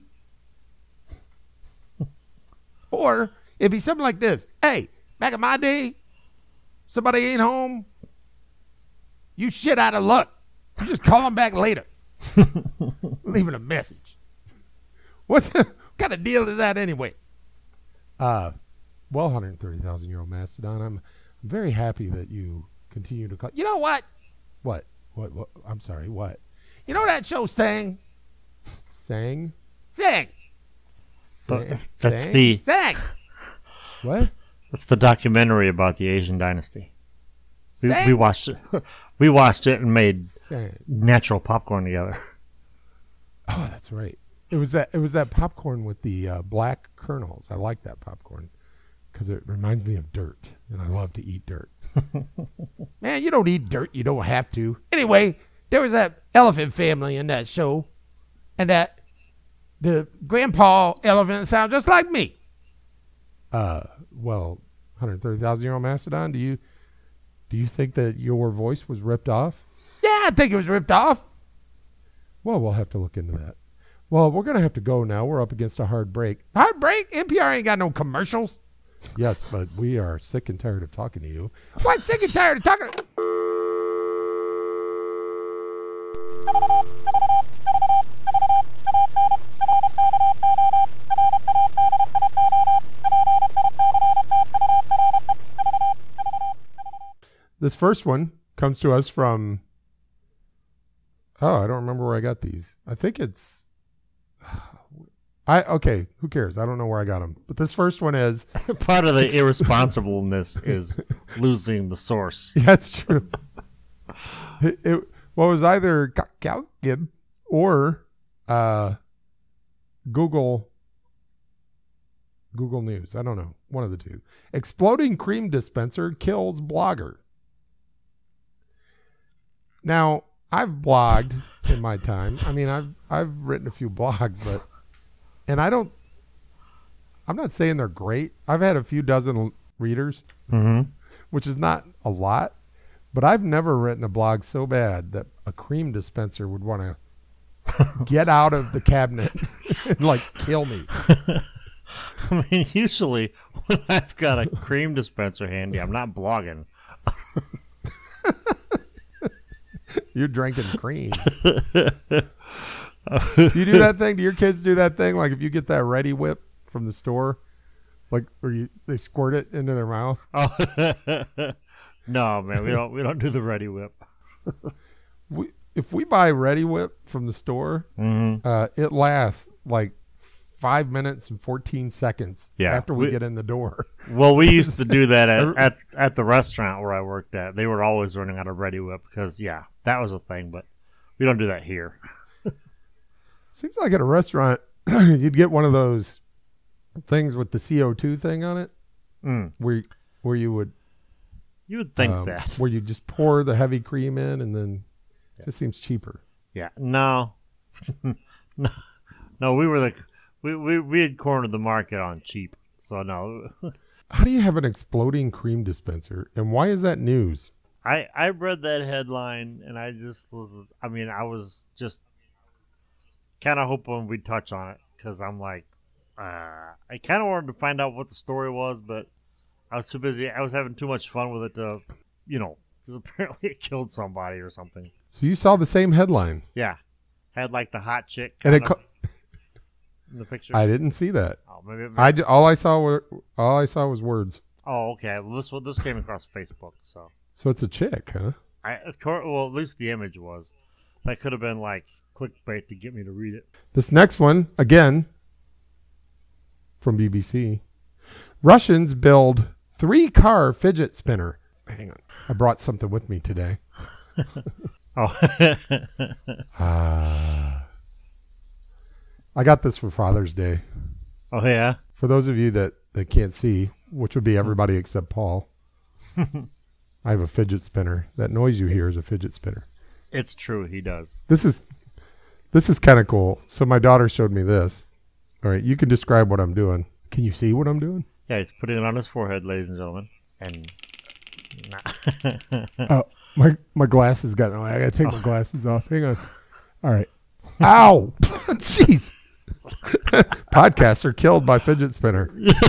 Or it'd be something like this. Hey, back in my day, somebody ain't home, you shit out of luck. You just call them back later. Leaving a message. What's what kind of deal is that anyway? Uh, well, one hundred thirty thousand year old Mastodon, I'm very happy that you continue to call. You know what? What? What? What? I'm sorry. What? You know that show Sang? Sang? Sang. But Sang? that's Sang? the- Sang. What? That's the documentary about the Asian dynasty. We, Sang? we watched it. We watched it and made Sang. natural popcorn together. Oh, that's right. It was that. It was that popcorn with the uh, black kernels. I like that popcorn because it reminds me of dirt, and I love to eat dirt. Man, you don't eat dirt. You don't have to. Anyway, there was that elephant family in that show, and that the grandpa elephant sounds just like me. Uh, well, one hundred thirty thousand year old Mastodon. Do you do you think that your voice was ripped off? Yeah, I think it was ripped off. Well, we'll have to look into that. Well, we're going to have to go now. We're up against a hard break. Hard break? N P R ain't got no commercials. Yes, but we are sick and tired of talking to you. What? Sick and tired of talking to... This first one comes to us from... Oh, I don't remember where I got these. I think it's... I okay, who cares? I don't know where I got them. But this first one is... Part of the irresponsibleness is losing the source. That's true. it, it well, it was either Gib or uh, Google Google News. I don't know. One of the two. Exploding cream dispenser kills blogger. Now, I've blogged in my time. I mean, I've I've written a few blogs, but and I don't. I'm not saying they're great. I've had a few dozen readers, Mm-hmm. which is not a lot, but I've never written a blog so bad that a cream dispenser would want to get out of the cabinet and like kill me. I mean, usually when I've got a cream dispenser handy, I'm not blogging. You're drinking cream. Do you do that thing? Do your kids do that thing? Like if you get that Ready Whip from the store, like where you they squirt it into their mouth? Oh. No, man, we don't we don't do the Ready Whip. We, if we buy Ready Whip from the store, Mm-hmm. uh, it lasts like five minutes and fourteen seconds Yeah, after we, we- get in the door. Well, we used to do that at, at at the restaurant where I worked at. They were always running out of Ready Whip because, yeah, that was a thing, but we don't do that here. Seems like at a restaurant, you'd get one of those things with the C O two thing on it, Mm. where where you would You would think um, that. where you just pour the heavy cream in, and then it just seems cheaper. Yeah, no. no, no, we were the we, we we had cornered the market on cheap, so no. How do you have an exploding cream dispenser, and why is that news? I I read that headline and I just was. I mean, I was just kind of hoping we'd touch on it because I'm like, uh, I kind of wanted to find out what the story was, but I was too busy. I was having too much fun with it to, you know, because apparently it killed somebody or something. So you saw the same headline, Yeah, had like the hot chick and it. kinda Co- in the picture. I didn't see that. oh, maybe, maybe I j- all I saw were all I saw was words. oh, okay. Well, this this came across Facebook, so So it's a chick, huh? I of course, well, at least the image was. That could have been like clickbait to get me to read it. This next one, again, from B B C. Russians build three-car fidget spinner. Hang on. I brought something with me today. Oh, Ah. I got this for Father's Day. oh yeah. For those of you that, that can't see, which would be everybody except Paul, I have a fidget spinner. That noise you hear is a fidget spinner. It's true, he does. This is this is kind of cool. So my daughter showed me this. All right, you can describe what I'm doing. Can you see what I'm doing? Yeah, he's putting it on his forehead, ladies and gentlemen. And Oh, my my glasses got. I gotta take my glasses off. Hang on. All right. Ow! Jeez. Podcaster killed by fidget spinner.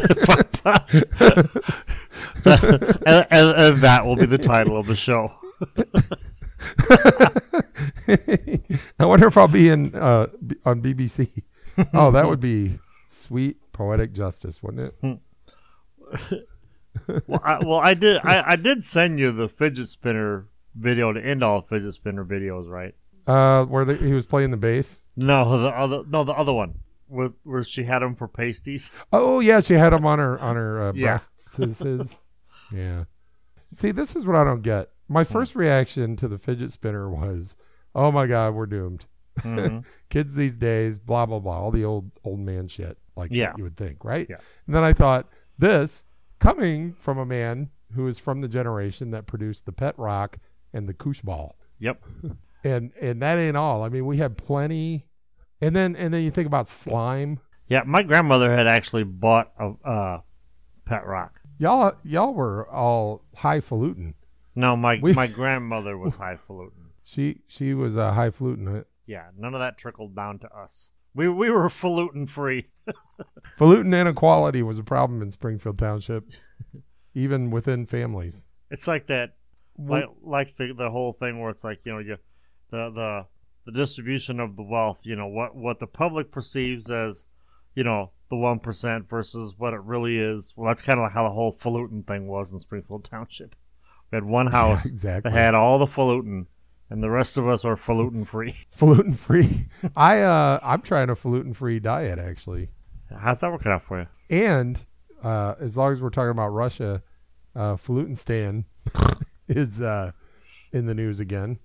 and, and, and that will be the title of the show. I wonder if I'll be in uh, b- on B B C. Oh, that would be sweet poetic justice, wouldn't it? Well, I, well, I did. I, I did send you the fidget spinner video to end all fidget spinner videos, right? Uh, where the, he was playing the bass. No, the other. No, the other one with where she had him for pasties. Oh yeah, she had him on her on her uh, Yeah. breasts. Yeah. See, this is what I don't get. My first reaction to the fidget spinner was, "Oh my God, we're doomed." Mhm. Kids these days, blah blah blah, all the old old man shit, like Yeah. you would think, right? Yeah. And then I thought, this coming from a man who is from the generation that produced the Pet Rock and the Koosh Ball, Yep. and and that ain't all. I mean, we had plenty, and then and then you think about slime. Yeah, my grandmother had actually bought a uh, Pet Rock. Y'all y'all were all highfalutin. No, my We- my grandmother was highfalutin. She she was a highfalutin. Yeah, none of that trickled down to us. We we were falutin free. Falutin inequality was a problem in Springfield Township, even within families. It's like that, like like the the whole thing where it's like, you know, you the the the distribution of the wealth. You know, what what the public perceives as, you know, the one percent versus what it really is. Well, that's kind of like how the whole falutin thing was in Springfield Township. We had one house exactly. that had all the falutin, and the rest of us are falutin free. Falutin free. I uh I'm trying a falutin free diet actually, How's that working out for you? and uh, as long as we're talking about Russia, uh, falutin Stan is uh, in the news again.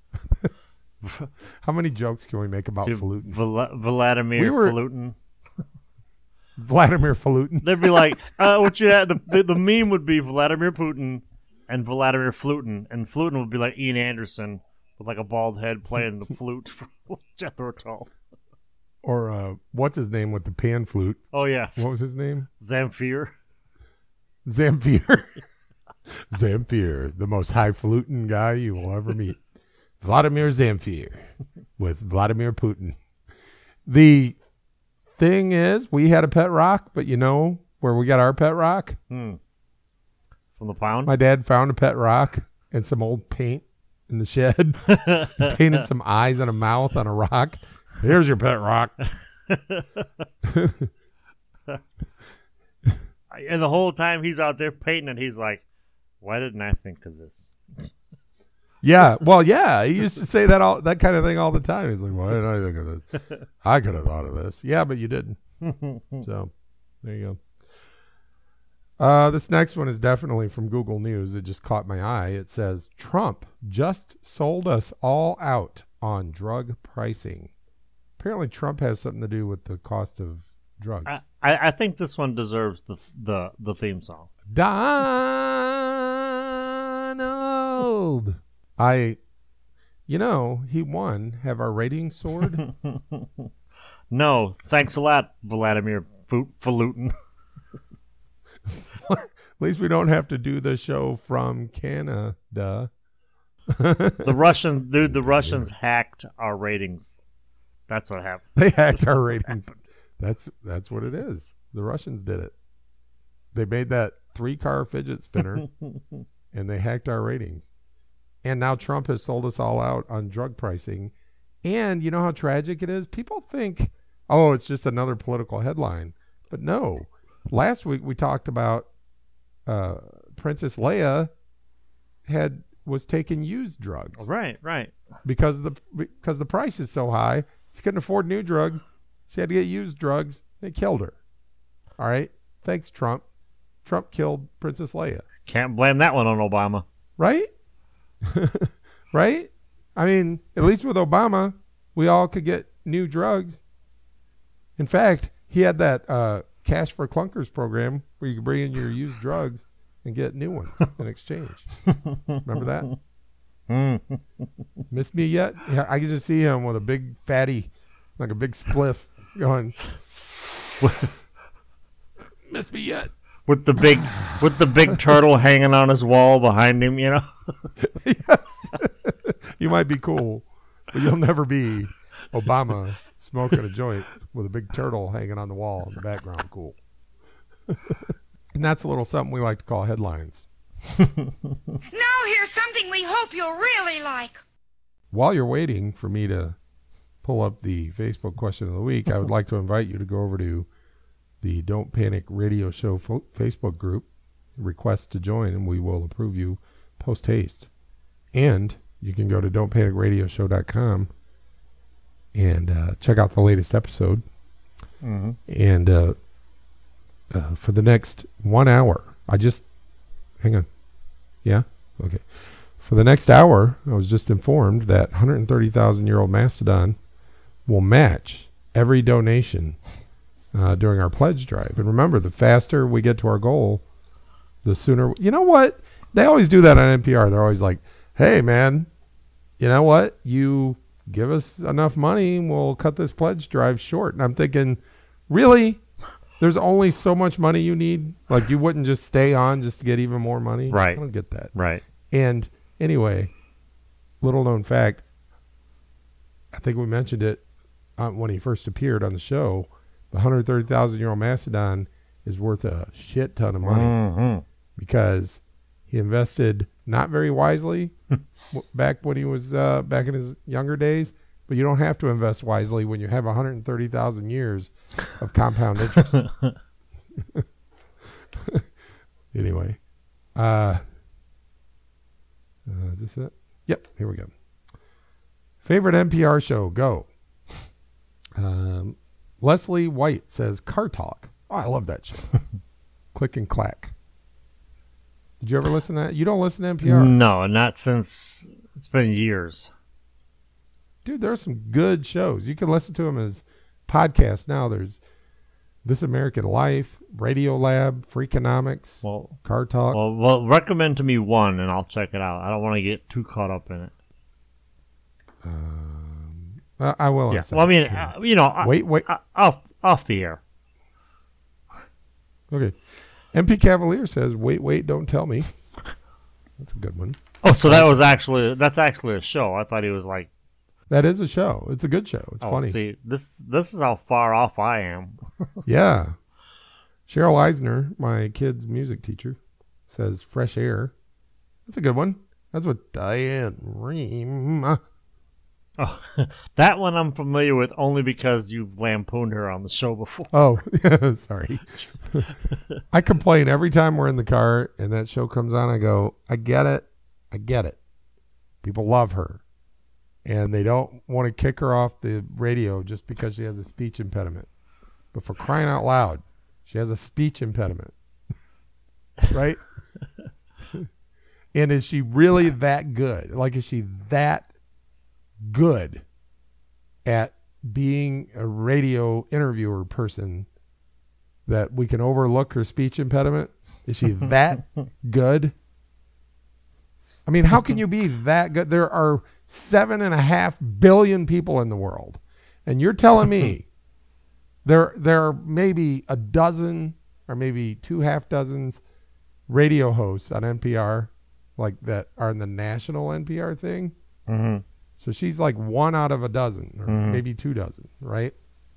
How many jokes can we make about See, falutin? Val- Vladimir We were- Falutin. Vladimir Falutin. They'd be like, uh, what you had, the, the the meme would be Vladimir Putin and Vladimir Flutin, and Flutin would be like Ian Anderson with like a bald head playing the flute for Jethro Tull. Or uh, what's his name with the pan flute? Oh yes, What was his name? Zamfir. Zamfir. Zamfir, the most highfalutin guy you will ever meet. Vladimir Zamfir with Vladimir Putin. The thing is, we had a pet rock, but you know where we got our pet rock? Hmm. From the pound. My dad found a pet rock and some old paint in the shed. He painted some eyes and a mouth on a rock. Here's your pet rock. And the whole time he's out there painting it, he's like, why didn't I think of this? Yeah, well, yeah, he used to say that all that kind of thing all the time. He's like, "Why didn't I think of this? I could have thought of this." Yeah, but you didn't. So, there you go. Uh, this next one is definitely from Google News. It just caught my eye. It says, Trump just sold us all out on drug pricing. Apparently, Trump has something to do with the cost of drugs. I, I, I think this one deserves the the the theme song. Donald. I, you know, he won. Have our ratings soared? No, thanks a lot, Vladimir Falutin. At least we don't have to do the show from Canada. The Russians, dude, the Russians hacked our ratings. That's what happened. They hacked our That's what ratings. happened. That's that's what it is. The Russians did it. They made that three-car fidget spinner, and they hacked our ratings. And now Trump has sold us all out on drug pricing. And you know how tragic it is? People think, oh, it's just another political headline. But no. Last week we talked about uh, Princess Leia had was taking used drugs. Right, right. Because the because the price is so high, she couldn't afford new drugs. She had to get used drugs. They killed her. All right? Thanks, Trump. Trump killed Princess Leia. Can't blame that one on Obama. Right? Right? I mean, at least with Obama, we all could get new drugs. In fact, he had that uh, Cash for Clunkers program where you could bring in your used drugs and get new ones in exchange. Remember that? Mm. Miss me yet? Yeah, I can just see him with a big fatty, like a big spliff, going, miss me yet? With the big, with the big turtle hanging on his wall behind him, you know. Yes. You might be cool, but you'll never be Obama smoking a joint with a big turtle hanging on the wall in the background. Cool. And that's a little something we like to call headlines. Now here's something we hope you'll really like. While you're waiting for me to pull up the Facebook question of the week, I would like to invite you to go over to the Don't Panic Radio Show fo- Facebook group, request to join, and we will approve you post haste. And you can go to don't panic radio show dot com and uh, check out the latest episode. Mm-hmm. And uh, uh, for the next one hour, I just, hang on. Yeah? Okay. For the next hour, I was just informed that one hundred thirty thousand year old Mastodon will match every donation uh, during our pledge drive. And remember, the faster we get to our goal, the sooner. You know what? They always do that on N P R. They're always like, hey, man, you know what? You give us enough money and we'll cut this pledge drive short. And I'm thinking, really? There's only so much money you need? Like, you wouldn't just stay on just to get even more money? Right. I don't get that. Right. And anyway, little known fact, I think we mentioned it uh, when he first appeared on the show, the one hundred thirty thousand year old Mastodon is worth a shit ton of money Mm-hmm. because he invested not very wisely w- back when he was uh, back in his younger days. But you don't have to invest wisely when you have one hundred thirty thousand years of compound interest. Anyway, uh, uh, is this it? Yep, here we go. Favorite N P R show, go. Um, Leslie White says Car Talk. Oh, I love that show. Click and clack. Did you ever listen to that? You don't listen to N P R? No, not since it's been years. Dude, there are some good shows. You can listen to them as podcasts now. There's This American Life, Radio Lab, Freakonomics, Well, Car Talk. well, well, recommend to me one, and I'll check it out. I don't want to get too caught up in it. Um, I, I will. in a Yeah. second. Well, I mean, Yeah. uh, you know, I- wait, wait. I- off off the air. Okay. M P Cavalier says, "Wait, wait, don't tell me." That's a good one. Oh, so that was actually that's actually a show. I thought he was like, That is a show. It's a good show. It's oh, funny. see, this this is how far off I am. Yeah. Cheryl Eisner, my kid's music teacher, says "Fresh Air." That's a good one. That's what Diane Rehm. Oh, that one I'm familiar with only because you've lampooned her on the show before. Oh, sorry. I complain every time we're in the car and that show comes on. I go, I get it. I get it. People love her. And they don't want to kick her off the radio just because she has a speech impediment. But for crying out loud, she has a speech impediment. Right? And is she really that good? Like, is she that good at being a radio interviewer person that we can overlook her speech impediment? Is she that good? I mean, how can you be that good? There are seven and a half billion people in the world, and you're telling me there there are maybe a dozen or maybe two half dozens radio hosts on N P R like that are in the national N P R thing. Mm-hmm. So she's like one out of a dozen, or Mhm. maybe two dozen, right?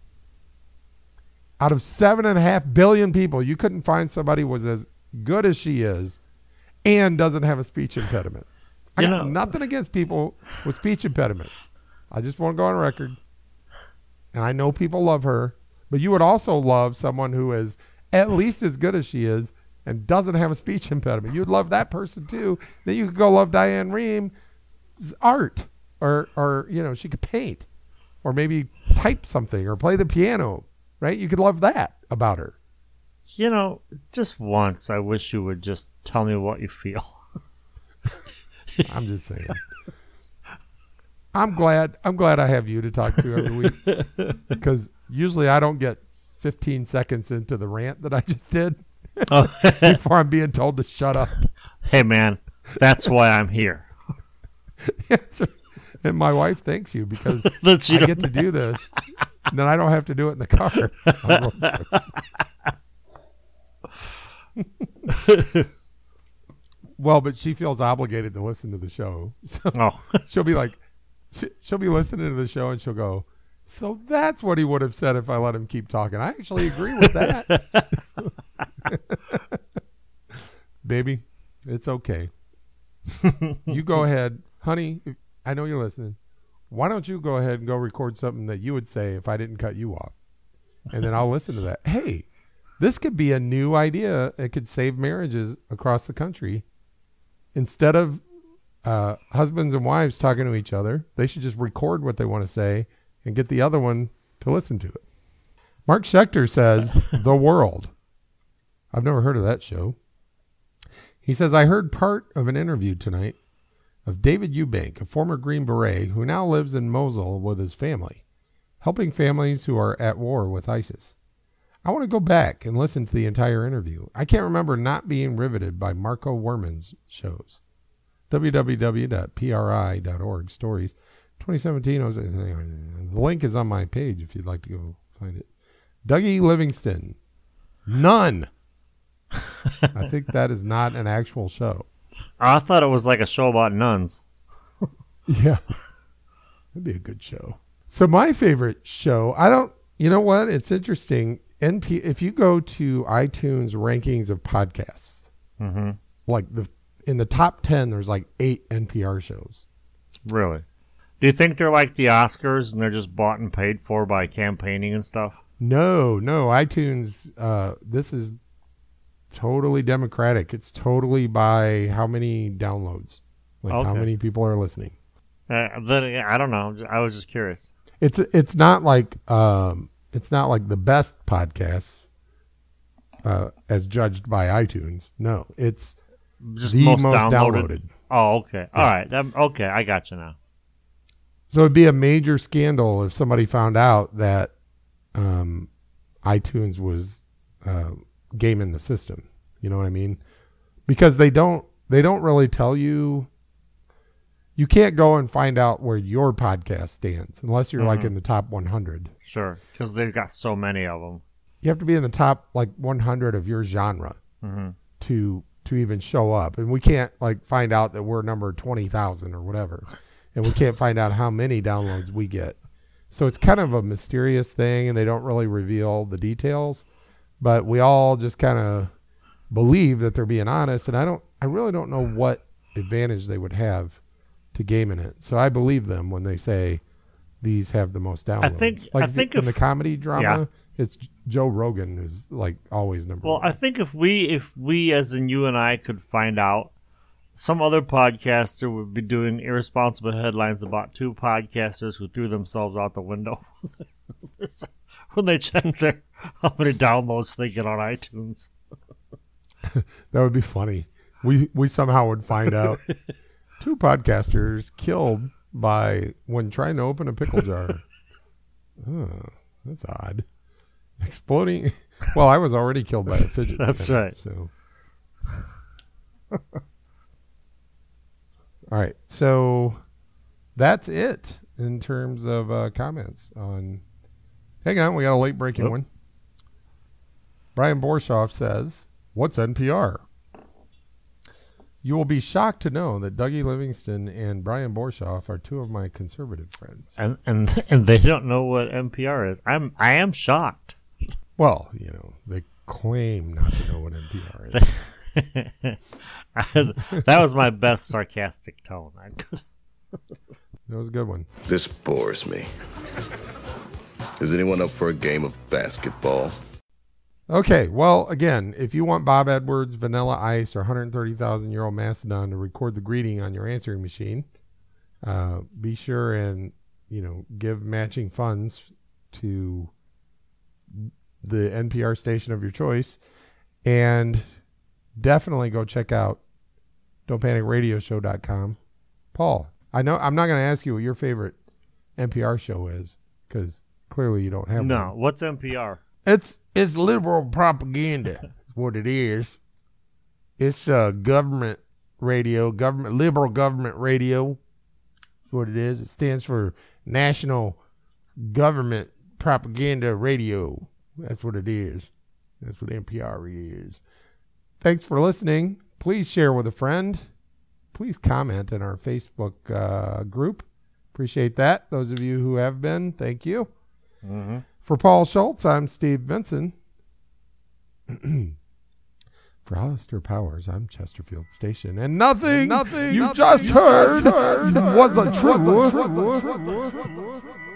Out of seven and a half billion people, you couldn't find somebody who was as good as she is and doesn't have a speech impediment. I You got know- nothing against people with speech impediments. I just want to go on record. And I know people love her, but you would also love someone who is at least as good as she is and doesn't have a speech impediment. You'd love that person too. Then you could go love Diane Reham's art. Or, or you know, she could paint, or maybe type something, or play the piano, right? You could love that about her. You know, just once, I wish you would just tell me what you feel. I'm just saying. I'm glad. I'm glad I have you to talk to every week, because usually I don't get fifteen seconds into the rant that I just did Oh, before I'm being told to shut up. hey, man, that's why I'm here. And my wife thanks you because That you I don't- get to do this. And then I don't have to do it in the car. on road trips. Well, but she feels obligated to listen to the show. So Oh, she'll be like, she- she'll be listening to the show and she'll go, so that's what he would have said if I let him keep talking. I actually agree with that. Baby, it's okay. You go ahead. Honey, if- I know you're listening. Why don't you go ahead and go record something that you would say if I didn't cut you off? And then I'll listen to that. Hey, this could be a new idea. It could save marriages across the country. Instead of uh, husbands and wives talking to each other, they should just record what they want to say and get the other one to listen to it. Mark Schechter says, The World. I've never heard of that show. He says, I heard part of an interview tonight of David Eubank, a former Green Beret who now lives in Mosul with his family, helping families who are at war with ISIS. I want to go back and listen to the entire interview. I can't remember not being riveted by Marco Werman's shows. w w w dot p r i dot org stories. twenty seventeen. Was, the link is on my page if you'd like to go find it. Dougie Livingston. None. I think that is not an actual show. I thought it was like a show about nuns. Yeah. That'd be a good show. So my favorite show, I don't, you know what? It's interesting. N P, if you go to iTunes rankings of podcasts, Mm-hmm. like the in the top ten, there's like eight N P R shows. Really? Do you think they're like the Oscars and they're just bought and paid for by campaigning and stuff? No, no, iTunes, uh, this is totally democratic. It's totally by how many downloads, like how Okay. many people are listening. Uh, then again, I don't know. I was just curious. It's it's not like um, it's not like the best podcasts uh, as judged by iTunes. No, it's Just the most, most downloaded. downloaded. Oh, okay. All right. That, okay, I got you now. So it'd be a major scandal if somebody found out that um, iTunes was uh, gaming the system. You know what I mean? Because they don't they don't really tell you. you can't go and find out where your podcast stands unless you're like Mhm. in the top one hundred. Sure, because they've got so many of them. You have to be in the top like one hundred of your genre Mm-hmm. to to even show up, and we can't like find out that we're number twenty thousand or whatever, and we can't find out how many downloads we get. So it's kind of a mysterious thing, and they don't really reveal the details, but we all just kind of believe that they're being honest, and I don't, I really don't know what advantage they would have to gaming it. So I believe them when they say these have the most downloads. I think- like I think in if- the comedy drama, Yeah. it's Joe Rogan is like always number Well, one. I think if we, if we, as in you and I, could find out, some other podcaster would be doing irresponsible headlines about two podcasters who threw themselves out the window when they check their how many downloads they get on iTunes. That would be funny. We we somehow would find out two podcasters killed by when trying to open a pickle jar. Oh, that's odd. Exploding. Well, I was already killed by a fidget That's spinner, right. So, all right. So that's it in terms of uh, comments on. Hang on, we got a late breaking Yep. one. Brian Borshoff says, "What's N P R?" You will be shocked to know that Dougie Livingston and Brian Borshoff are two of my conservative friends. And and and they don't know what N P R is. I'm I am shocked. Well, you know, they claim not to know what N P R is. That was my best sarcastic tone. I could. That was a good one. This bores me. Is anyone up for a game of basketball? Okay, well, again, if you want Bob Edwards, Vanilla Ice, or one hundred thirty thousand Euro Mastodon to record the greeting on your answering machine, uh, be sure and, you know, give matching funds to the N P R station of your choice. And definitely go check out don't panic radio show dot com. Paul, I know I'm not going to ask you what your favorite N P R show is, because clearly you don't have No, one. what's N P R? It's it's liberal propaganda. Is what it is. It's uh, government radio, government liberal government radio. Is what it is. It stands for National Government Propaganda Radio. That's what it is. That's what N P R is. Thanks for listening. Please share with a friend. Please comment in our Facebook uh, group. Appreciate that. Those of you who have been, thank you. Mm-hmm. For Paul Schultz, I'm Steve Vinson. For Alistair Powers, I'm Chesterfield Station. And nothing, nothing you nothing just you heard, just heard was a was true. a true-